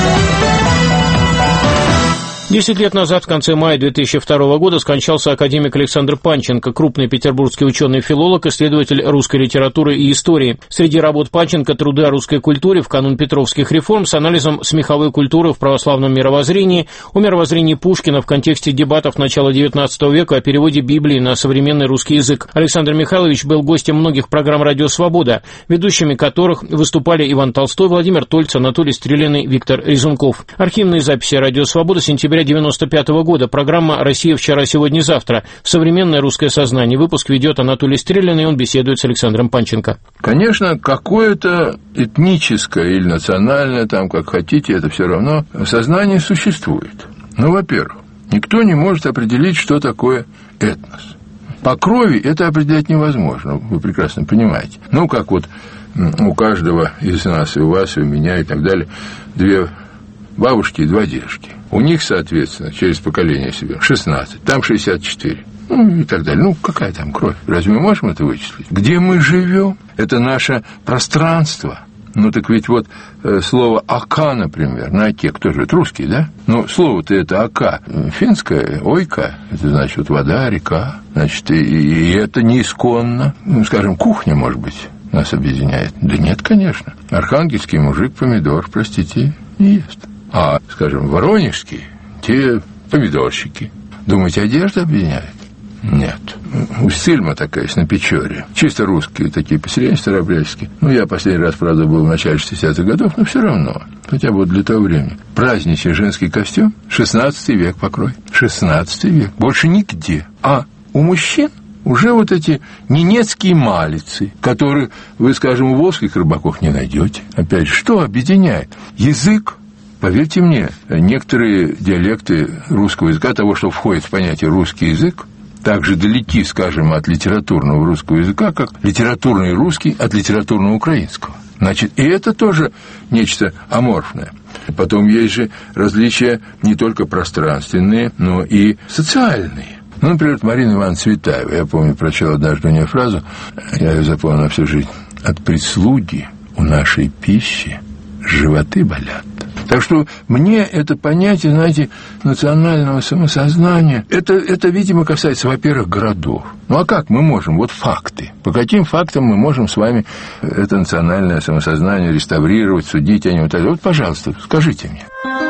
Speaker 2: 10 лет назад, в конце мая 2002 года, скончался академик Александр Панченко, крупный петербургский ученый-филолог, исследователь русской литературы и истории. Среди работ Панченко труды о русской культуре в канун петровских реформ с анализом смеховой культуры в православном мировоззрении, о мировоззрении Пушкина в контексте дебатов начала XIX века о переводе Библии на современный русский язык. Александр Михайлович был гостем многих программ «Радио Свобода», ведущими которых выступали Иван Толстой, Владимир Тольц, Анатолий Стрелин и Виктор Резунков. Архивные записи «Радио Свобода», сентября 1995 года. Программа «Россия вчера, сегодня, завтра». Современное русское сознание. Выпуск ведет Анатолий Стрелин, и он беседует с Александром Панченко.
Speaker 7: Конечно, какое-то этническое или национальное, там, как хотите, это все равно сознание существует. Ну, во-первых, никто не может определить, что такое этнос. По крови это определять невозможно, вы прекрасно понимаете. Ну, как вот у каждого из нас, и у вас, и у меня, и так далее, 2 бабушки и 2 дедушки. У них, соответственно, через поколение себе 16, там 64, ну и так далее. Ну, какая там кровь? Разве мы можем это вычислить? Где мы живем? Это наше пространство. Ну, так ведь вот слово «ака», например, на «оке», кто же это, русский, да? Ну, слово-то это «ака», финское «ойка», это значит вот вода, река, значит, и это не исконно. Ну, скажем, кухня, может быть, нас объединяет. Да нет, конечно. Архангельский мужик помидор, простите, не ест. А, скажем, воронежские, те помидорщики. Думаете, одежда объединяет? Нет. Устильма такая есть на Печоре. Чисто русские такие поселения старообрядческие. Ну, я последний раз, правда, был в начале 60-х годов, но все равно. Хотя бы вот для того времени. Праздничный женский костюм, 16 век покрой. 16 век. Больше нигде. А у мужчин уже вот эти ненецкие малицы, которые вы, скажем, у волжских рыбаков не найдете. Опять же, что объединяет? Язык. Поверьте мне, некоторые диалекты русского языка, того, что входит в понятие «русский язык», так же далеки, скажем, от литературного русского языка, как литературный русский от литературного украинского. Значит, и это тоже нечто аморфное. Потом есть же различия не только пространственные, но и социальные. Ну, например, Марина Ивановна Цветаева, я помню, прочел однажды у нее фразу, я ее запомнил на всю жизнь: «От прислуги у нашей пищи животы болят». Так что мне это понятие, знаете, национального самосознания, это, видимо, касается, во-первых, городов. Ну, а как мы можем? Вот факты. По каким фактам мы можем с вами это национальное самосознание реставрировать, судить о нем? Вот, пожалуйста, скажите мне.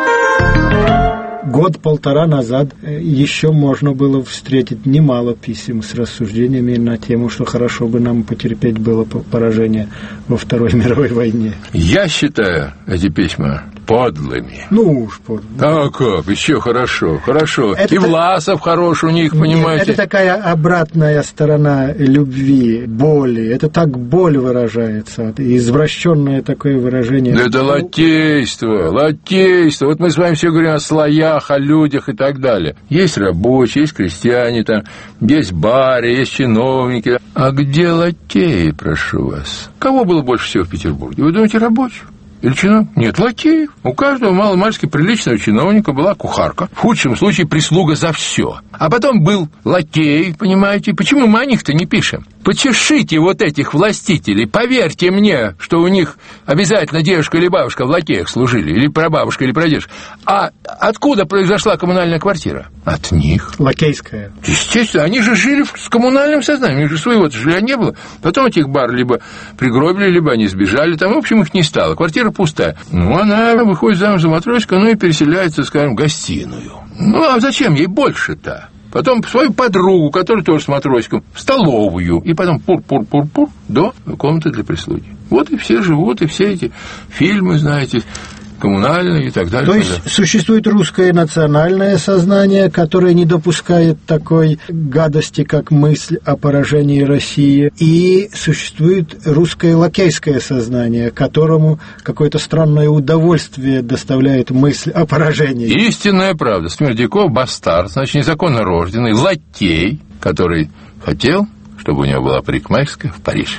Speaker 8: Год-полтора назад еще можно было встретить немало писем с рассуждениями на тему, что хорошо бы нам потерпеть было поражение во Второй мировой войне.
Speaker 7: Я считаю эти письма подлыми.
Speaker 8: Ну уж подлыми.
Speaker 7: А как? Еще хорошо. Это и Власов хорош у них, понимаете?
Speaker 8: Это такая обратная сторона любви, боли. Это так боль выражается. Извращенное такое выражение.
Speaker 7: Да это латейство. Вот мы с вами все говорим о слоях, о людях и так далее. Есть рабочие, есть крестьяне, там, есть бари, есть чиновники. А где лакеи, прошу вас? Кого было больше всего в Петербурге? Вы думаете, рабочих? Или чиновник? Нет, лакеев. У каждого маломальски приличного чиновника была кухарка. В худшем случае прислуга за все. А потом был лакей, понимаете? Почему мы о них-то не пишем? Почешите вот этих властителей. Поверьте мне, что у них обязательно дедушка или бабушка в лакеях служили. Или прабабушка, или прадедушка. А откуда произошла коммунальная квартира? От них.
Speaker 8: Лакейская.
Speaker 7: Естественно. Они же жили с коммунальным сознанием. У них же своего-то жилья не было. Потом этих бар либо пригробили, либо они сбежали. Там, в общем, их не стало. Квартира пустая. Ну, она выходит замуж за матросика, ну и переселяется, скажем, в гостиную. Ну, а зачем ей больше-то? Потом свою подругу, которая тоже с матросиком, в столовую. И потом пур-пур-пур-пур до комнаты для прислуги. Вот и все живут, и все эти фильмы, знаете, коммунальные и так далее.
Speaker 8: То есть существует русское национальное сознание, которое не допускает такой гадости, как мысль о поражении России, и существует русское лакейское сознание, которому какое-то странное удовольствие доставляет мысль о поражении.
Speaker 7: Истинная правда. Смердяков бастард, значит, незаконно рожденный лакей, который хотел, чтобы у него была парикмахерская в Париже.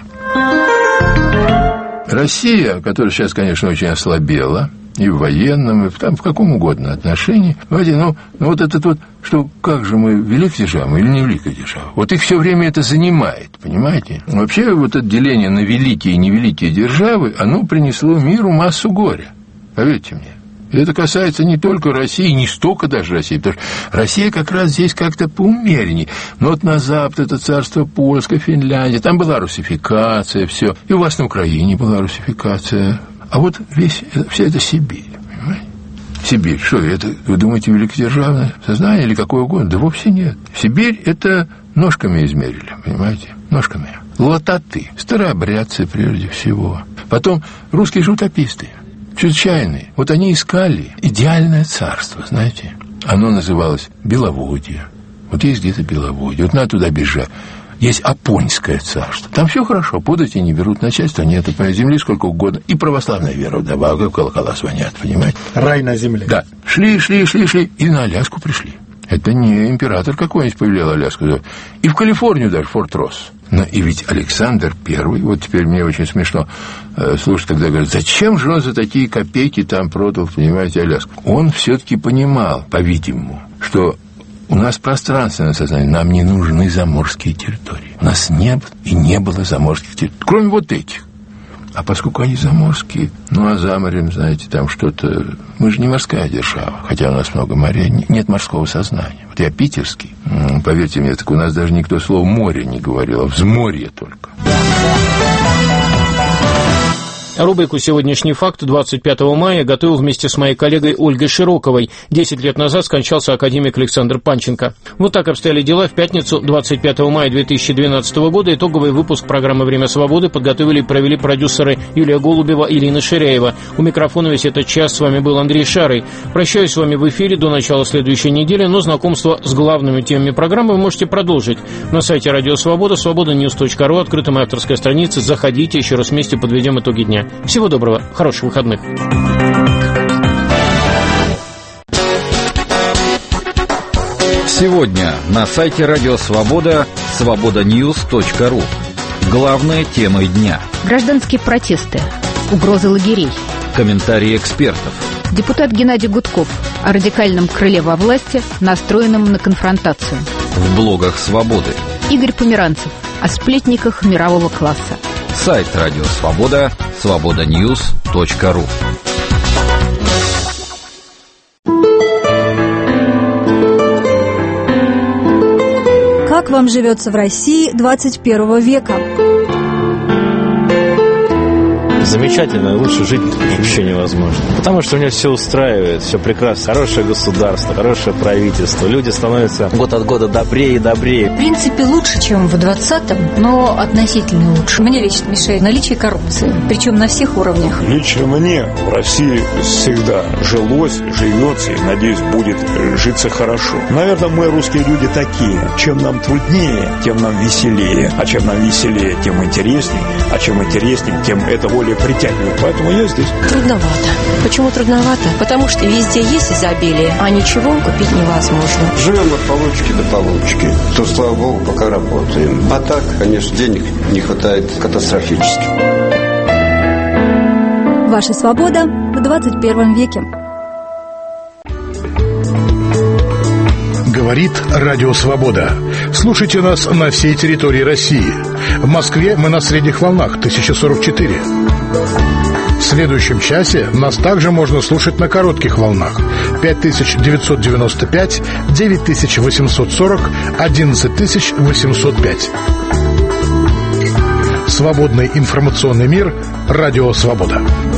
Speaker 7: Россия, которая сейчас, конечно, очень ослабела, и в военном, и в каком угодно отношении. Вот этот вот, что как же мы великая держава или не великая держава? Вот их все время это занимает, понимаете? Вообще вот это деление на великие и невеликие державы, оно принесло миру массу горя. Поверьте мне. И это касается не только России, не столько даже России, потому что Россия как раз здесь как-то поумереннее. Но вот на запад это царство Польское, Финляндия, там была русификация, все. И у вас на Украине была русификация. А вот вся эта Сибирь, понимаете? Сибирь, что это, вы думаете, великодержавное сознание или какое угодно? Да вовсе нет. Сибирь это ножками измерили, понимаете? Ножками. Лататы, старообрядцы прежде всего. Потом русские животописцы, чрезвычайные. Вот они искали идеальное царство, знаете. Оно называлось Беловодье. Вот есть где-то Беловодье. Вот надо туда бежать. Есть Апоньское царство. Там все хорошо, подати не берут, начальства нет, земли сколько угодно. И православная вера вдобавок, колокола звонят, понимаете?
Speaker 8: Рай на земле.
Speaker 7: Да. Шли, и на Аляску пришли. Это не император какой-нибудь повелел Аляску. И в Калифорнию даже, Форт Росс. И ведь Александр I, вот теперь мне очень смешно слушать, когда говорят, зачем же он за такие копейки там продал, понимаете, Аляску? Он все-таки понимал, по-видимому, что у нас пространственное сознание, нам не нужны заморские территории. У нас не было заморских территорий, кроме вот этих. А поскольку они заморские, а за морем, знаете, там что-то... Мы же не морская держава, хотя у нас много морей, нет морского сознания. Вот я питерский, поверьте мне, так у нас даже никто слово «море» не говорил, а «взморье» только.
Speaker 2: Рубрику «Сегодняшний факт» 25 мая готовил вместе с моей коллегой Ольгой Широковой. 10 лет назад скончался академик Александр Панченко. Вот так обстояли дела в пятницу, 25 мая 2012 года. Итоговый выпуск программы «Время свободы» подготовили и провели продюсеры Юлия Голубева и Ирина Ширяева. У микрофона весь этот час с вами был Андрей Шарый. Прощаюсь с вами в эфире до начала следующей недели, но знакомство с главными темами программы вы можете продолжить на сайте Радио Свобода, свободаnews.ru, открыта моя авторская страница. Заходите, еще раз вместе подведем итоги дня. Всего доброго, хороших выходных.
Speaker 9: Сегодня на сайте Радио Свобода свободаnews.ru. Главные темы дня.
Speaker 11: Гражданские протесты, угрозы лагерей.
Speaker 9: Комментарии экспертов.
Speaker 11: Депутат Геннадий Гудков о радикальном крыле во власти, настроенном на конфронтацию.
Speaker 9: В блогах Свободы.
Speaker 11: Игорь Померанцев о сплетниках мирового класса.
Speaker 9: Сайт Радио Свобода свободаnews.ru.
Speaker 12: Как вам живется в России 21 века?
Speaker 13: Замечательно, лучше жить вообще невозможно. Потому что у меня все устраивает, все прекрасно. Хорошее государство, хорошее правительство. Люди становятся год от года добрее и добрее.
Speaker 12: В принципе, лучше, чем в 20-м, но относительно лучше. Мне лично мешает наличие коррупции, причем на всех уровнях.
Speaker 25: Лично мне в России всегда жилось, живется и, надеюсь, будет житься хорошо. Наверное, мы, русские люди, такие. Чем нам труднее, тем нам веселее. А чем нам веселее, тем интереснее. А чем интереснее, тем это более притягивает. Поэтому я здесь.
Speaker 26: Трудновато. Почему трудновато? Потому что везде есть изобилие, а ничего купить невозможно.
Speaker 27: Живем от получки до получки. То, слава богу, пока работаем. А так, конечно, денег не хватает катастрофически.
Speaker 12: Ваша свобода в 21 веке.
Speaker 14: Говорит Радио Свобода. Слушайте нас на всей территории России. В Москве мы на средних волнах 1044. В следующем часе нас также можно слушать на коротких волнах 5995, 9840, 11805. Свободный информационный мир. Радио Свобода.